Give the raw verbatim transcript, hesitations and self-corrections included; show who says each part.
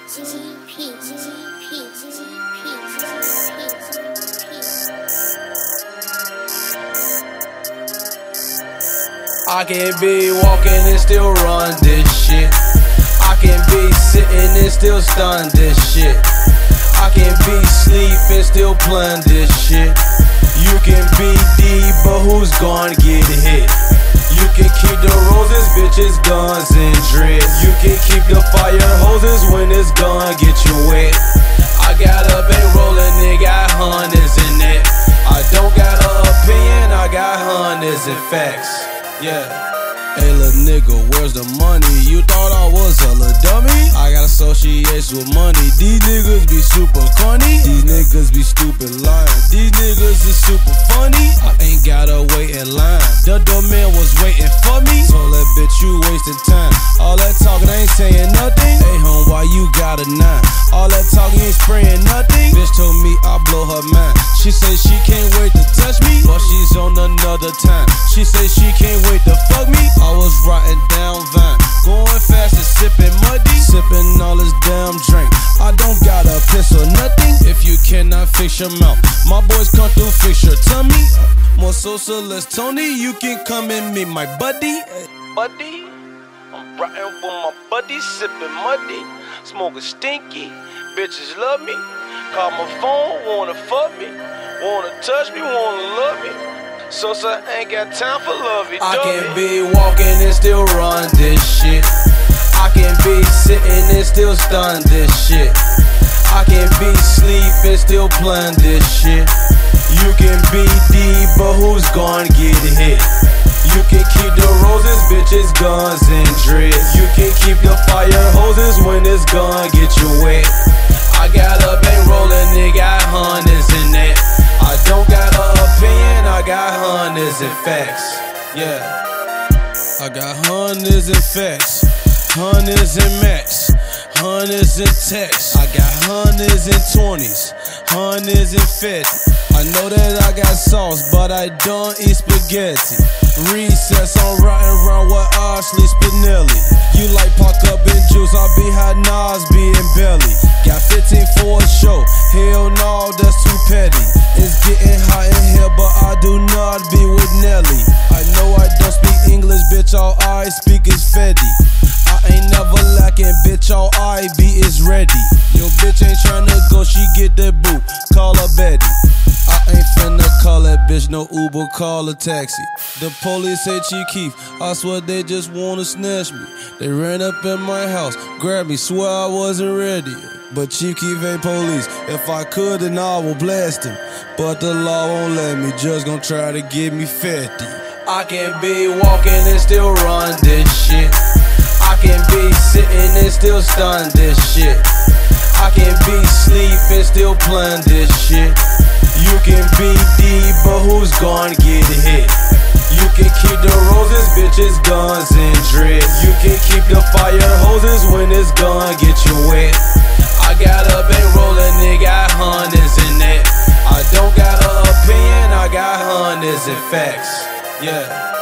Speaker 1: I can be walking and still run this shit. I can be sitting and still stun this shit. I can be sleeping, still playing this shit. You can be D, but who's gonna get hit? You can keep the roses, bitches, guns, and dreads. You can keep the fire hoses when it's gonna get you wet. I got a bankroll and it got hundreds in it. I don't got an opinion, I got hundreds and facts. Yeah. Hey little nigga, where's the money? You thought I was a little dummy? I got associates with money. These niggas be super corny. These niggas be stupid lying. These niggas is super funny. I ain't gotta wait in line. The doorman was waiting for me. Told that bitch you wasting time. All that talking ain't saying nothing. Hey home, why you got a nine? All that talking ain't spraying nothing. Bitch told me I blow her mind. She say she can't wait to touch me, but she's on another time. She say she can't wait to fuck me. I was riding down Vine, going fast and sipping muddy, sipping all this damn drink. I don't got a piss or nothing. If you cannot fix your mouth, my boys come through, fix your tummy. More socialist Tony, you can come and meet my buddy. Buddy, I'm riding with my buddy, sipping muddy, smoking stinky. Bitches love me. Call my phone, wanna fuck me, wanna touch me, wanna love me. So I ain't got time for lovey-dovey. I can be walking and still run this shit. I can be sitting and still stun this shit. I can be sleeping, still playing this shit. You can be D, but who's gonna get hit? You can keep the roses, bitches, guns, and dreads. You can keep the fire hoses when it's gonna get you wet. I got a bankroll and it got hundreds in that. I don't got an opinion, I got hundreds and facts. Yeah. I got hundreds and facts, hundreds and max, hundreds and texts. I got hundreds and twenties, hundreds and fifty. I know that I got sauce, but I don't eat spaghetti. Recess, I'm riding around with Ashley Spinelli. You like Park Up and Juice, I be hot Nas, be in belly. Got fifteen for a show, hell no, that's too petty. It's getting hot in here, but I do not be with Nelly. I know I don't speak English, bitch, all I speak is Fetty. I ain't never lacking, bitch, all I be is ready. Your bitch ain't tryna go, she get that boot, call her Betty. I ain't finna call that bitch no Uber, call a taxi. The police say Chief Keef, I swear they just wanna snatch me. They ran up in my house, grabbed me, swear I wasn't ready. But Chief Keef ain't police, if I could then I will blast him. But the law won't let me, just gon' try to get me fifty. I can be walking and still run this shit. I can be sitting and still stun this shit. I can be sleeping, still playing this shit. You can be D, but who's gonna get hit? You can keep the roses, bitches, guns, and dreads. You can keep the fire hoses when it's gonna get you wet. I got a bankroll and it got hundreds in it. I don't got an opinion, I got hundreds and facts. Yeah.